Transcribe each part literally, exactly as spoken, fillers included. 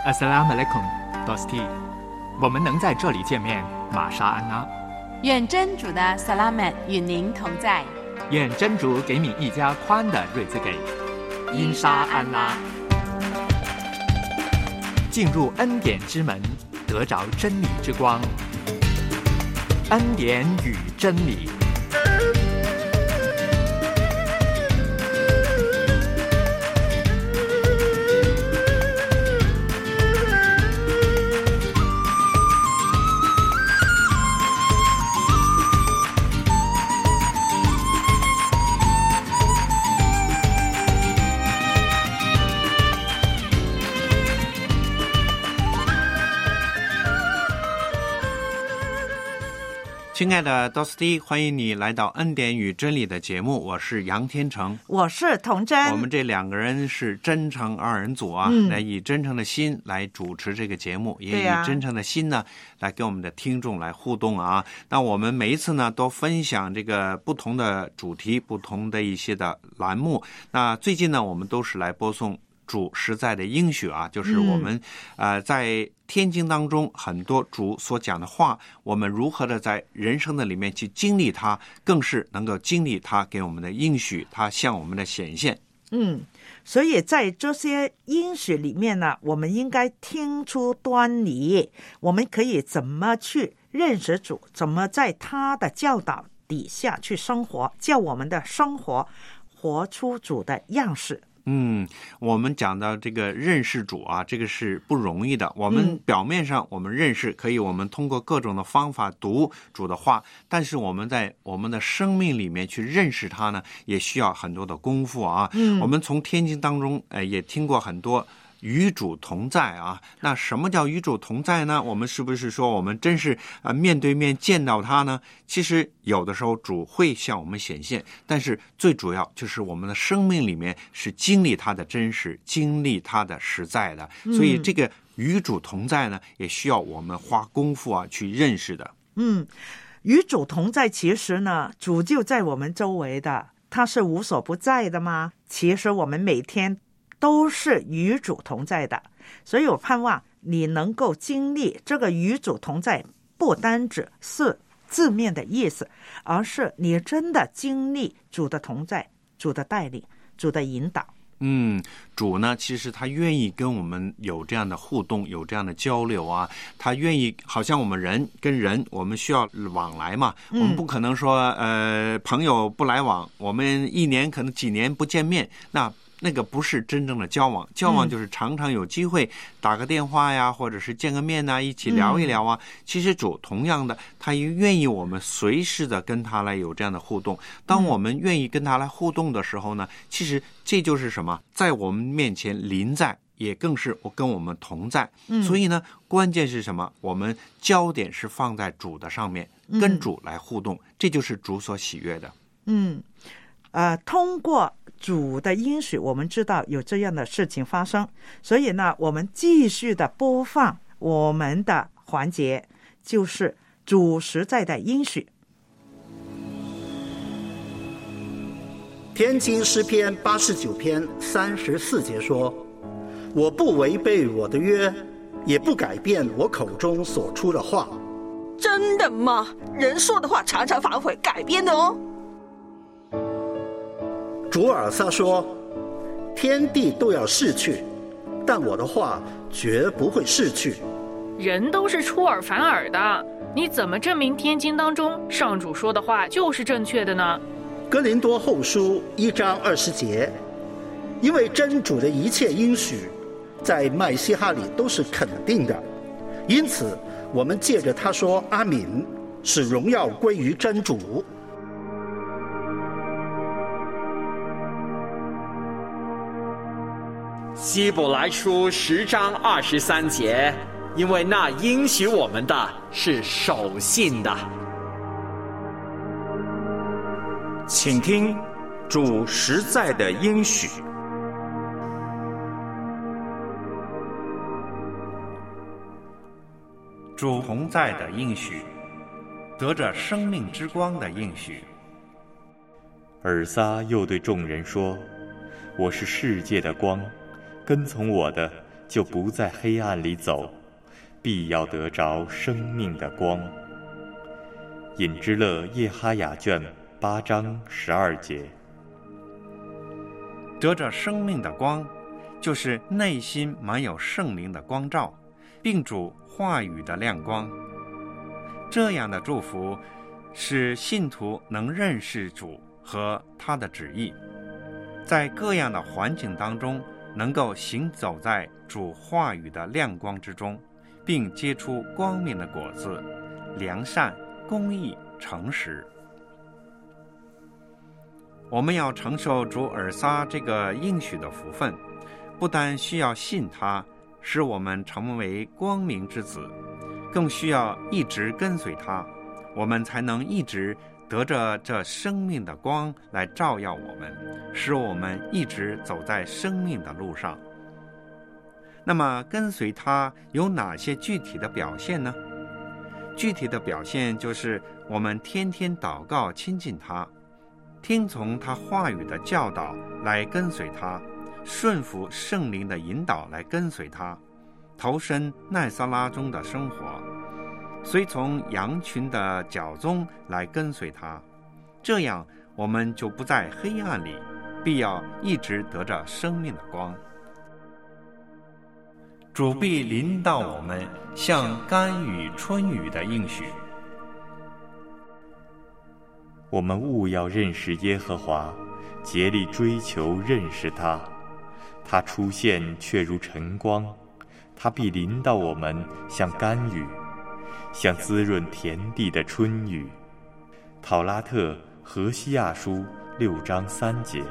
Assalamu alaikum, Dosti。我们能在这里见面，玛莎安拉。 愿真主的萨拉曼与您同在。 愿真主给你一家宽的瑞兹给。因沙安拉。进入恩典之门，得着真理之光。恩典与真理。 亲爱的 Dosti， 欢迎你来到恩典与真理的节目，我是杨天成， 我是童真。 我们这两个人是真诚二人组啊，嗯、来以真诚的心来主持这个节目，也以真诚的心呢、啊、来跟我们的听众来互动啊。那我们每一次呢都分享这个不同的主题，不同的一些的栏目。那最近呢，我们都是来播送主实在的应许啊，就是我们、嗯、呃在天经当中很多主所讲的话，我们如何的在人生的里面去经历它，更是能够经历它给我们的应许，它向我们的显现。 嗯，所以在这些应许里面呢，我们应该听出端倪，我们可以怎么去认识主，怎么在他的教导底下去生活，叫我们的生活活出主的样式。 嗯，我们讲到这个认识主啊，这个是不容易的。我们表面上我们认识，可以我们通过各种的方法读主的话，但是我们在我们的生命里面去认识他呢，也需要很多的功夫啊。嗯，我们从天经当中，呃，也听过很多与主同在啊。那什么叫与主同在呢？我们是不是说我们真是呃面对面见到他呢？其实有的时候主会向我们显现，但是最主要就是我们的生命里面是经历他的真实，经历他的实在的。所以这个与主同在呢，也需要我们花功夫啊去认识的。 嗯，与主同在，其实呢，主就在我们周围的，他是无所不在的吗？其实我们每天都是与主同在的，所以我盼望你能够经历这个与主同在，不单只是字面的意思，而是你真的经历主的同在，主的带领，主的引导。 嗯，主呢，其实他愿意跟我们有这样的互动，有这样的交流啊。他愿意，好像我们人跟人，我们需要往来嘛。嗯、我们不可能说，呃，朋友不来往，我们一年可能几年不见面，那那个不是真正的交往。交往就是常常有机会打个电话呀，或者是见个面啊，一起聊一聊啊。嗯、其实主同样的，他也愿意我们随时的跟他来有这样的互动。当我们愿意跟他来互动的时候呢，其实这就是什么，在我们面前临在，也更是我跟我们同在。嗯、所以呢，关键是什么？我们焦点是放在主的上面，跟主来互动，嗯、这就是主所喜悦的。 嗯，呃，通过主的应许，我们知道有这样的事情发生，所以呢，我们继续的播放我们的环节，就是主实在的应许。 天经诗篇八十九篇三十四节说：“我不违背我的约，也不改变我口中所出的话。” 真的吗？人说的话常常反悔改变的哦。 主尔撒说：“天地都要逝去，但我的话绝不会逝去。” 人都是出尔反尔的，你怎么证明天经当中上主说的话就是正确的呢？ 哥林多后书一章二十节，因为真主的一切应许，在麦西哈里都是肯定的，因此我们借着他说阿敏，使荣耀归于真主。 希伯来书十章二十三节，因为那应许我们的是守信的。 请听主实在的应许。 主同在的应许，得着生命之光的应许。 尔撒又对众人说：“我是世界的光，跟从我的， 就不在黑暗里走，必要得着生命的光。引之勒耶哈雅卷八章十二节。 得着生命的光，就是内心满有圣灵的光照，并主话语的亮光。这样的祝福使信徒能认识主和他的旨意，在各样的环境当中能够行走在主话语的亮光之中，并结出光明的果子，良善、公义、诚实。我们要承受主尔撒这个应许的福分，不但需要信他，使我们成为光明之子，更需要一直跟随他，我们才能一直得着这生命的光来照耀我们，使我们一直走在生命的路上。那么跟随他有哪些具体的表现呢？具体的表现就是我们天天祷告亲近他，听从他话语的教导来跟随他，顺服圣灵的引导来跟随他，投身奈撒拉中的生活，随从羊群的脚踪来跟随他，这样我们就不在黑暗里，必要一直得着生命的光。主必临到我们，像甘雨春雨的应许。 我们务要认识耶和华，竭力追求认识他。他出现却如晨光，他必临到我们，像甘雨，像滋润田地的春雨。讨拉特何西亚书六章三节。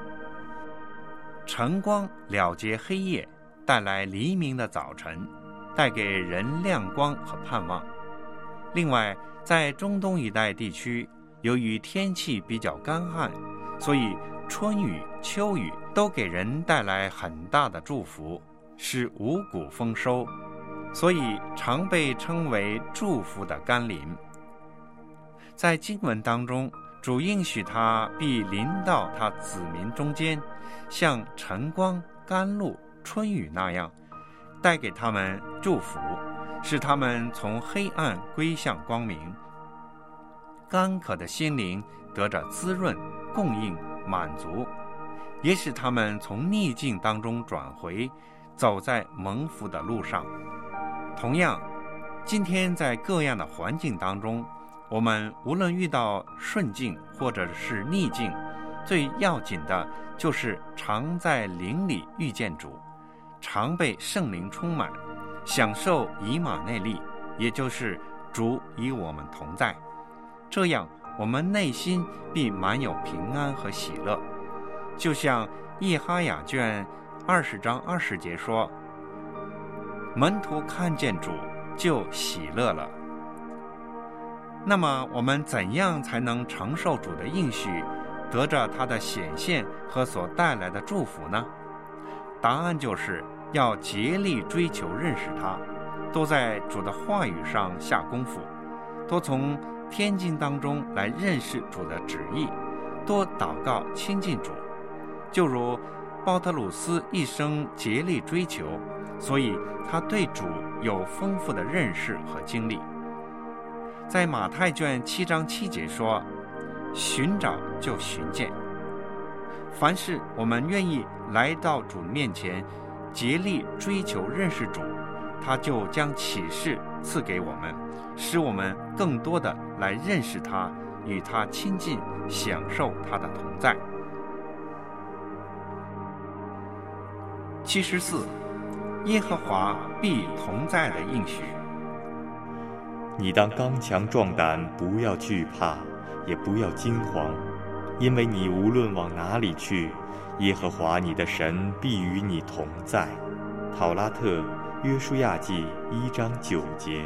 晨光了结黑夜，带来黎明的早晨，带给人亮光和盼望。另外，在中东一带地区，由于天气比较干旱，所以春雨、秋雨都给人带来很大的祝福，是五谷丰收，所以常被称为祝福的甘霖。在经文当中，主应许他必临到他子民中间，像晨光、甘露、春雨那样，带给他们祝福，使他们从黑暗归向光明。干渴的心灵得着滋润、供应、满足，也使他们从逆境当中转回，走在蒙福的路上。同样，今天在各样的环境当中，我们无论遇到顺境或者是逆境，最要紧的就是常在灵里遇见主，常被圣灵充满，享受以马内利，也就是主与我们同在。这样我们内心必满有平安和喜乐，就像耶哈雅卷二十章二十节说，门徒看见主就喜乐了。那么我们怎样才能承受主的应许，得着他的显现和所带来的祝福呢？答案就是要竭力追求认识他，多在主的话语上下功夫，多从天经当中来认识主的旨意，多祷告亲近主。就如鲍特鲁斯一生竭力追求，所以他对主有丰富的认识和经历。在马太卷七章七节说，寻找就寻见。凡是我们愿意来到主面前，竭力追求认识主，他就将启示赐给我们，使我们更多的来认识他，与他亲近，享受他的同在。七十四，耶和华必同在的应许。 你当刚强壮胆，不要惧怕，也不要惊惶，因为你无论往哪里去，耶和华你的神必与你同在。讨拉特约书亚记一章九节。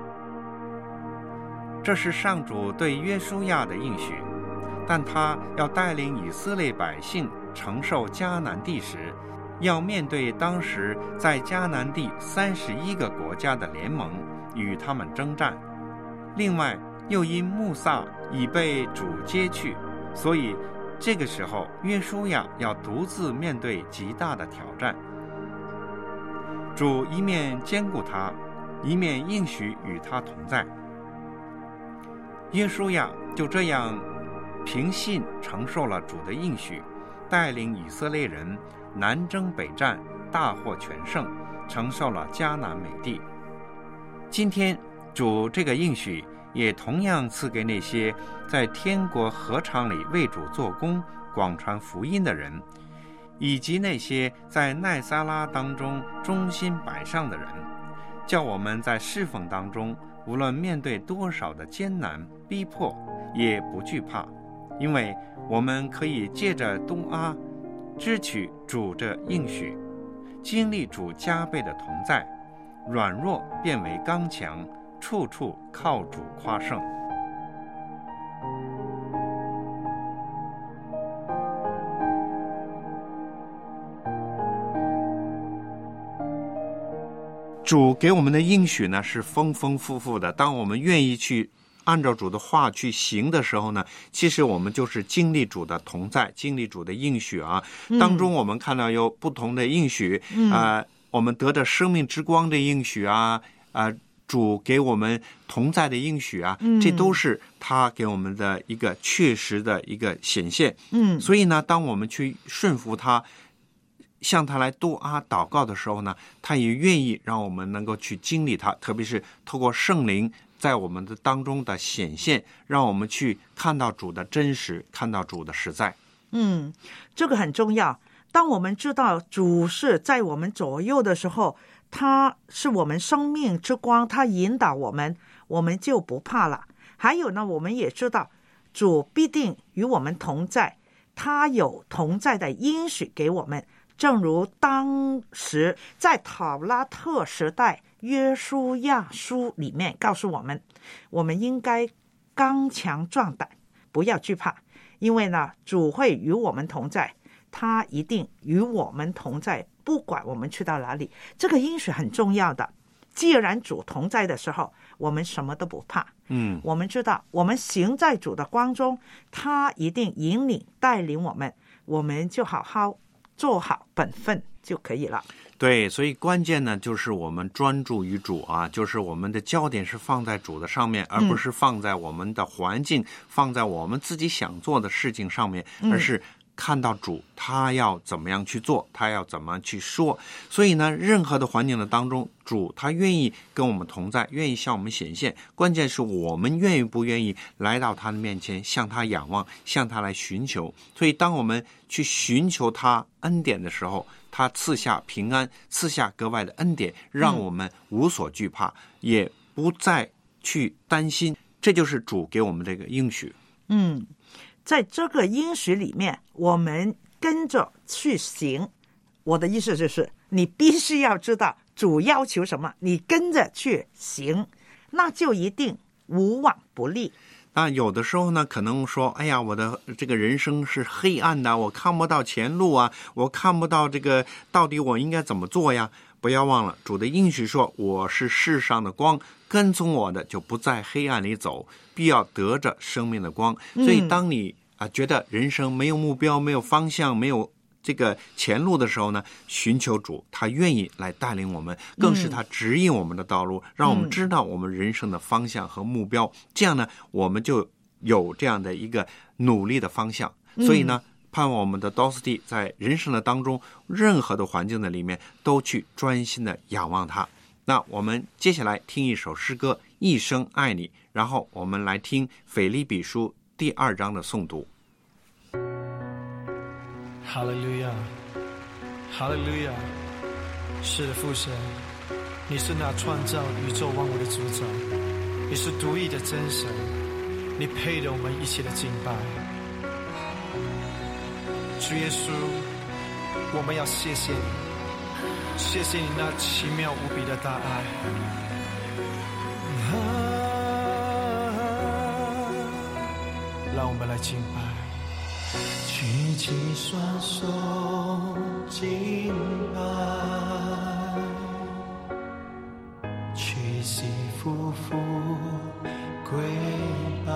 这是上主对约书亚的应许，但他要带领以色列百姓承受迦南地时，要面对当时在迦南地三十一个国家的联盟，与他们征战。另外，又因穆萨已被主接去，所以这个时候约书亚要独自面对极大的挑战。 主一面兼顾他，一面应许与他同在。约书亚就这样凭信承受了主的应许，带领以色列人南征北战，大获全胜，承受了迦南美地。今天主这个应许也同样赐给那些在天国禾场里为主做工、广传福音的人，以及那些在奈撒拉当中忠心摆上的人，叫我们在侍奉当中，无论面对多少的艰难逼迫，也不惧怕，因为我们可以借着东阿支取主这应许，经历主加倍的同在，软弱变为刚强，处处靠主夸胜。主给我们的应许呢是丰丰富富的，当我们愿意去按照主的话去行的时候呢，其实我们就是经历主的同在，经历主的应许啊。 嗯、 当中我们看到有不同的应许， 嗯、 呃，我们得着生命之光的应许啊，啊、呃，主给我们同在的应许啊， 嗯、 这都是他给我们的一个确实的一个显现。 嗯， 所以呢，当我们去顺服他，向他来多阿祷告的时候呢，他也愿意让我们能够去经历他，特别是透过圣灵在我们的当中的显现，让我们去看到主的真实，看到主的实在。 嗯，这个很重要。当我们知道主是在我们左右的时候，他是我们生命之光，他引导我们，我们就不怕了。还有呢，我们也知道主必定与我们同在，他有同在的应许给我们。正如当时在讨拉特时代约书亚书里面告诉我们，我们应该刚强壮胆，不要惧怕，因为呢，主会与我们同在，他一定与我们同在，不管我们去到哪里。这个应许很重要的。既然主同在的时候，我们什么都不怕。 嗯， 我们知道我们行在主的光中，他一定引领带领我们，我们就好好做好本分就可以了。 对，所以关键呢，就是我们专注于主啊，就是我们的焦点是放在主的上面，而不是放在我们的环境、嗯、放在我们自己想做的事情上面，而是看到主他要怎么样去做，他要怎么去说。所以呢，任何的环境的当中，主他愿意跟我们同在，愿意向我们显现，关键是我们愿意不愿意来到他的面前，向他仰望，向他来寻求。所以当我们去寻求他恩典的时候，他赐下平安，赐下格外的恩典，让我们无所惧怕、嗯、也不再去担心。这就是主给我们这个应许。 嗯，在这个应许里面，我们跟着去行。我的意思就是，你必须要知道主要求什么，你跟着去行，那就一定无往不利。 那有的时候呢，可能说，哎呀，我的这个人生是黑暗的，我看不到前路啊，我看不到这个到底我应该怎么做呀？不要忘了，主的应许说，我是世上的光，跟从我的就不在黑暗里走，必要得着生命的光。所以当你啊觉得人生没有目标、没有方向、没有这个前路的时候呢，寻求主，他愿意来带领我们，更是他指引我们的道路、嗯、让我们知道我们人生的方向和目标、嗯、这样呢，我们就有这样的一个努力的方向。所以呢、嗯、盼望我们的 Dorothy 在人生的当中，任何的环境的里面都去专心的仰望他。那我们接下来听一首诗歌，一生爱你，然后我们来听腓立比书第二章的诵读。 哈利路亚，哈利路亚！是的，父神，你是那创造宇宙万物的主宰，你是独一的真神，你配得我们一切的敬拜。主耶稣，我们要谢谢你，谢谢你那奇妙无比的大爱。啊，让我们来敬拜。举起双手敬拜，屈膝匍匐跪拜，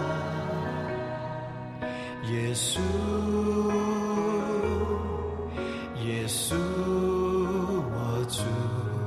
耶稣，耶稣我主。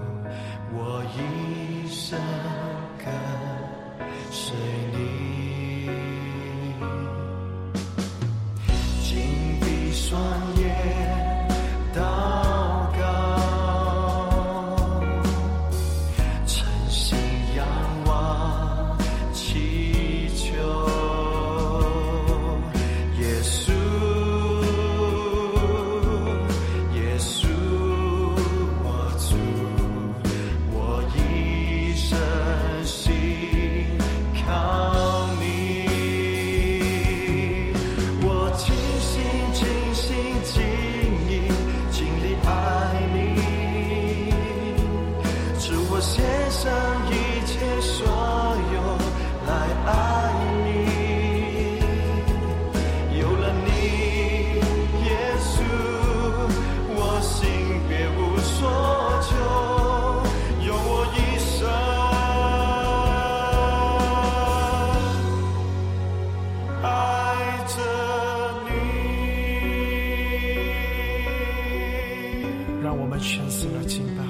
全心而敬拜。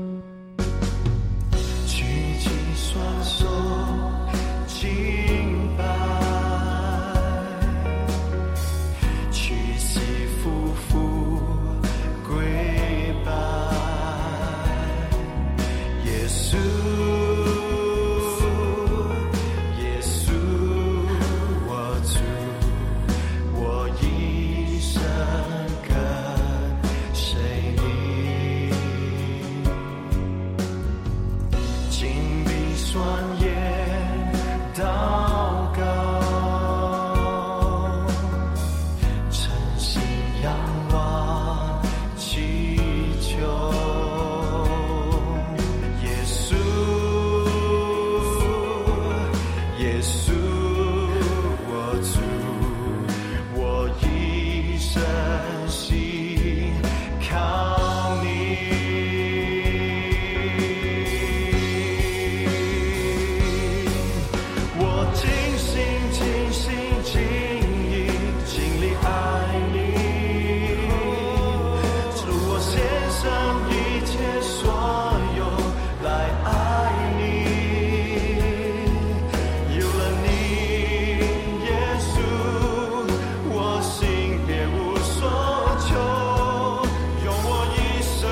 举起双手敬拜，屈膝匍匐跪拜，耶稣耶稣我主，我一生跟随你，紧闭双眼祷告，诚心仰望祈求，耶稣耶稣我主，我一生信靠你，我尽心尽心尽意尽力爱你，主我献上一切所有来爱你，有了你耶稣，我心别无所求，用我一生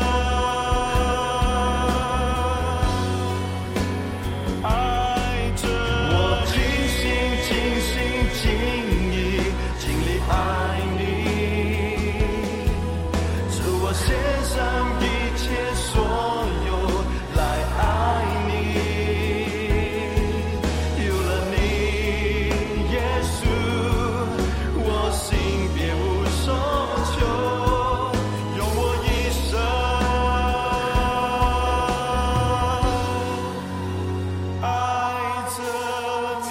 爱着，我尽心尽心尽意尽力爱你，主我献上一切所有来爱你，有了你耶稣，我心别无所求，用我一生爱着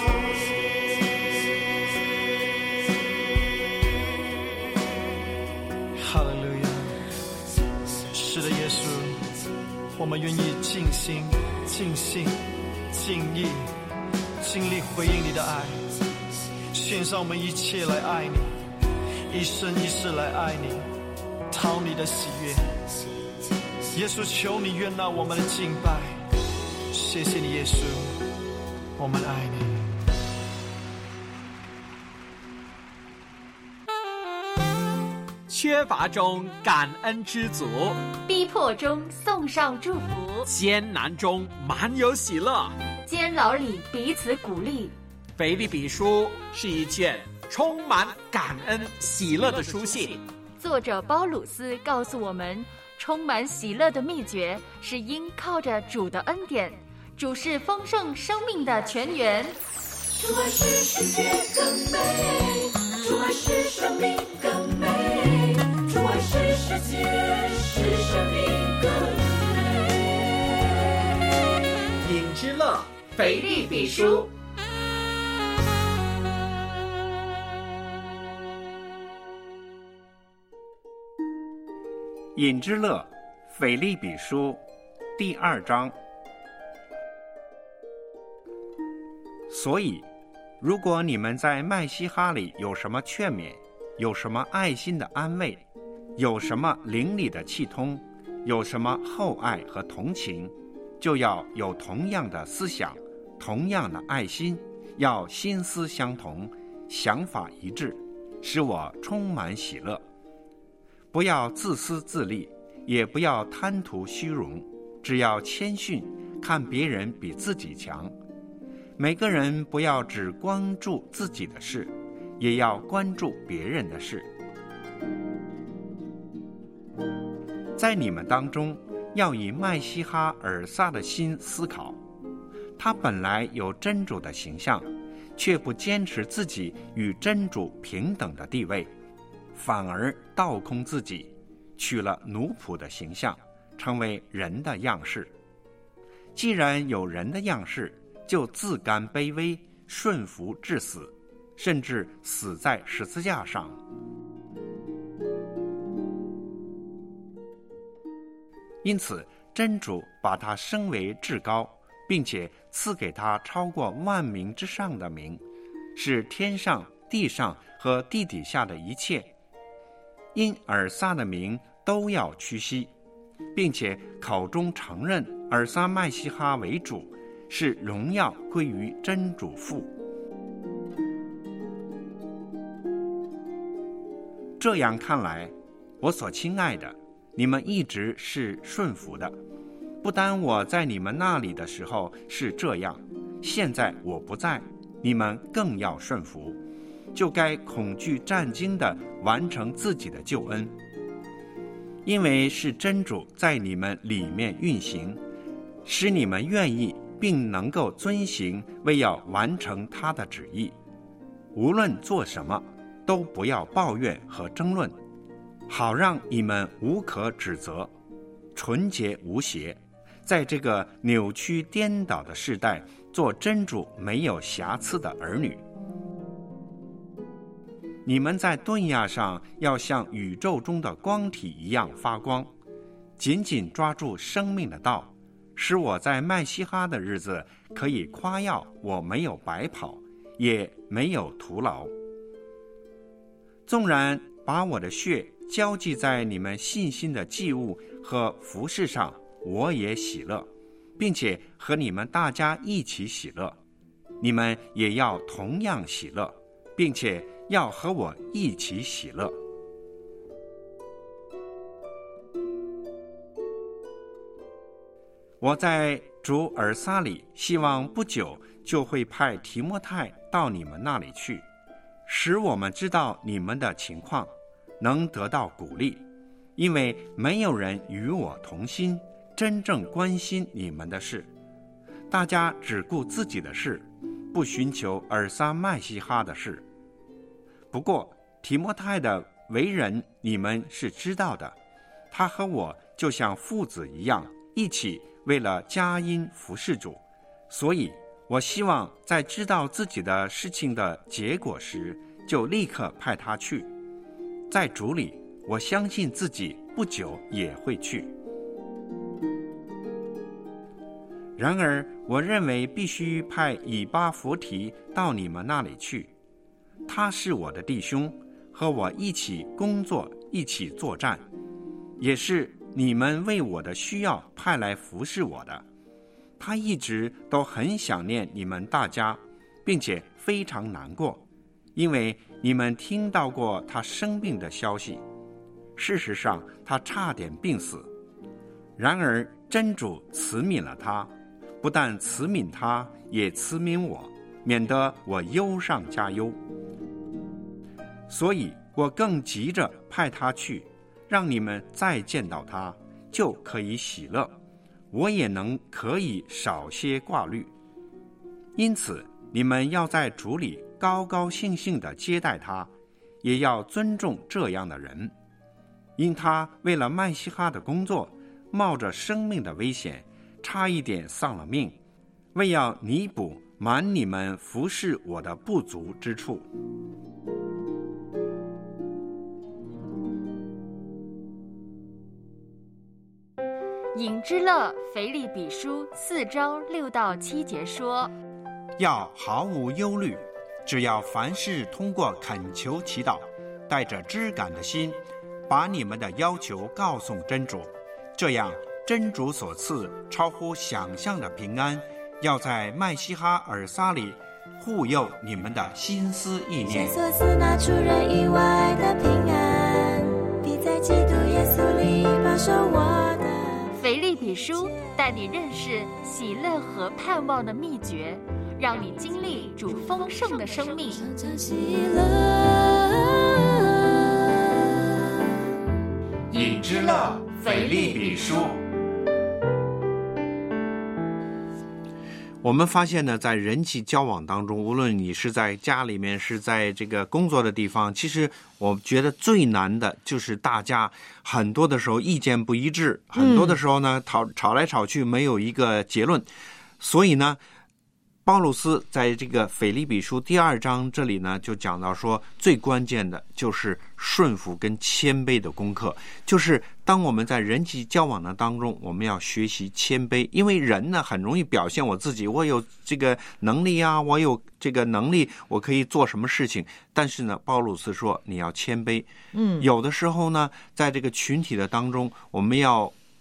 你。哈利路亚！是的，耶稣，我们愿意尽心、尽性、尽意、尽力回应你的爱，献上我们一切来爱你，一生一世来爱你，讨你的喜悦。耶稣，求你悦纳我们的敬拜，谢谢你，耶稣，我们爱你。 缺乏中感恩知足， 逼迫中送上祝福， 艰难中满有喜乐， 监牢里彼此鼓励。 腓立比书是一卷充满感恩喜乐的书信。 作者包鲁斯告诉我们，充满喜乐的秘诀是因靠着主的恩典，主是丰盛生命的泉源。 主爱使世界更美，主爱使生命更美，主爱使世界使生命更美。 饮之乐，腓立比书。 饮之乐，腓立比书第二章。所以，如果你们在麦西哈里有什么劝勉，有什么爱心的安慰，有什么灵里的气通，有什么厚爱和同情，就要有同样的思想，同样的爱心，要心思相同，想法一致，使我充满喜乐。不要自私自利，也不要贪图虚荣，只要谦逊，看别人比自己强。每个人不要只关注自己的事，也要关注别人的事。在你们当中，要以麦西哈尔撒的心思考，他本来有真主的形象，却不坚持自己与真主平等的地位，反而倒空自己，取了奴仆的形象，成为人的样式。既然有人的样式，就自甘卑微，顺服至死，甚至死在十字架上。因此，真主把他升为至高，并且赐给他超过万名之上的名，是天上、地上和地底下的一切，因尔撒的名都要屈膝， 并且口中承认尔撒麦西哈为主，是荣耀归于真主父。这样看来，我所亲爱的，你们一直是顺服的。不单我在你们那里的时候是这样，现在我不在，你们更要顺服，就该恐惧战惊地完成自己的救恩。因为是真主在你们里面运行，使你们愿意并能够遵行，为要完成他的旨意。无论做什么，都不要抱怨和争论，好让你们无可指责，纯洁无邪，在这个扭曲颠倒的世代，做真主没有瑕疵的儿女。你们在顿亚上要像宇宙中的光体一样发光，紧紧抓住生命的道，使我在麦西哈的日子可以夸耀我没有白跑，也没有徒劳。纵然把我的血交际在你们信心的祭物和服饰上，我也喜乐，并且和你们大家一起喜乐。你们也要同样喜乐，并且要和我一起喜乐。我在主尔撒里，希望不久就会派提摩太到你们那里去，使我们知道你们的情况，能得到鼓励，因为没有人与我同心，真正关心你们的事。大家只顾自己的事，不寻求尔撒麦西哈的事。不过提摩太的为人你们是知道的，他和我就像父子一样，一起为了佳音服侍主，所以我希望在知道自己的事情的结果时，就立刻派他去。在主里，我相信自己不久也会去。然而我认为必须派以巴弗提到你们那里去，他是我的弟兄，和我一起工作，一起作战，也是你们为我的需要派来服侍我的。他一直都很想念你们大家，并且非常难过，因为你们听到过他生病的消息。事实上他差点病死，然而真主慈悯了他，不但慈悯他，也慈悯我，免得我忧上加忧。所以我更急着派他去，让你们再见到他就可以喜乐，我也能可以少些挂虑。因此你们要在主里高高兴兴地接待他，也要尊重这样的人，因他为了麦西哈的工作，冒着生命的危险，差一点丧了命，为要弥补满你们服侍我的不足之处。 饮之乐腓立比书四章六到七节说， 要毫无忧虑，只要凡事通过恳求祈祷，带着知感的心，把你们的要求告诉真主，这样真主所赐超乎想象的平安，要在麦西哈尔撒里护佑你们的心思意念。 神所赐那出人意外的平安，必在基督耶稣里保守我的。 腓立比书带你认识喜乐和盼望的秘诀，让你经历主丰盛的生命。 饮之乐腓立比书。 我们发现呢，在人际交往当中，无论你是在家里面，是在这个工作的地方，其实我觉得最难的就是大家很多的时候意见不一致，很多的时候呢，吵吵来吵去没有一个结论。所以呢，鲍鲁斯在这个腓立比书第二章这里呢，就讲到说，最关键的就是顺服跟谦卑的功课，就是当我们在人际交往的当中，我们要学习谦卑，因为人呢很容易表现我自己，我有这个能力啊，我有这个能力，我可以做什么事情。但是呢，鲍鲁斯说你要谦卑。嗯，有的时候呢，在这个群体的当中，我们要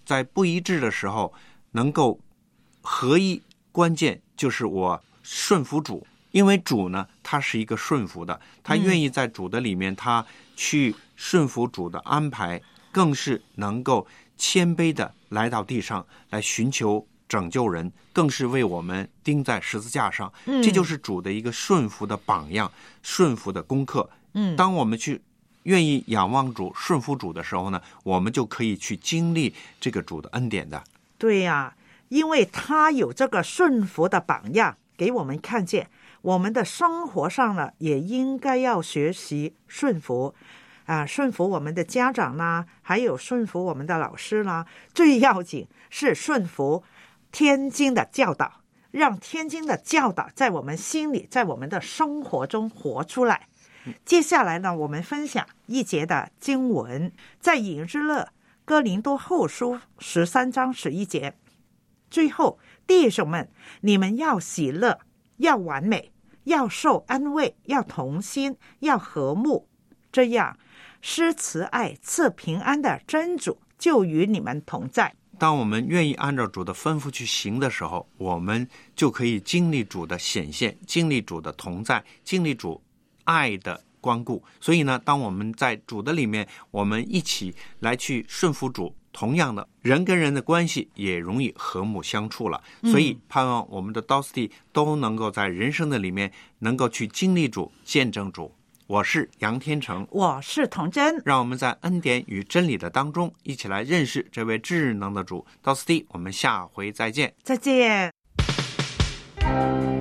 在不一致的时候能够合一，关键就是我顺服主，因为主呢他是一个顺服的，他愿意在主的里面，他去顺服主的安排，更是能够谦卑的来到地上来寻求拯救人，更是为我们钉在十字架上、嗯、这就是主的一个顺服的榜样，顺服的功课。嗯，当我们去愿意仰望主顺服主的时候呢，我们就可以去经历这个主的恩典的。 对呀、啊，因为他有这个顺服的榜样给我们看见，我们的生活上呢也应该要学习顺服啊，顺服我们的家长啦，还有顺服我们的老师啦，最要紧是顺服天经的教导，让天经的教导在我们心里，在我们的生活中活出来。接下来呢，我们分享一节的经文，在以日勒哥林多后书十三章十一节。最后，弟兄们，你们要喜乐，要完美，要受安慰，要同心，要和睦，这样施慈爱赐平安的真主就与你们同在。 当我们愿意按照主的吩咐去行的时候，我们就可以经历主的显现，经历主的同在，经历主爱的关顾。所以呢，当我们在主的里面，我们一起来去顺服主，同样的人跟人的关系也容易和睦相处了。所以盼望我们的 D O S T 都能够在人生的里面能够去经历主，见证主。我是杨天成， 我是童真， 让我们在恩典与真理的当中一起来认识这位智能的主。D O S T 我们下回再见， 再见。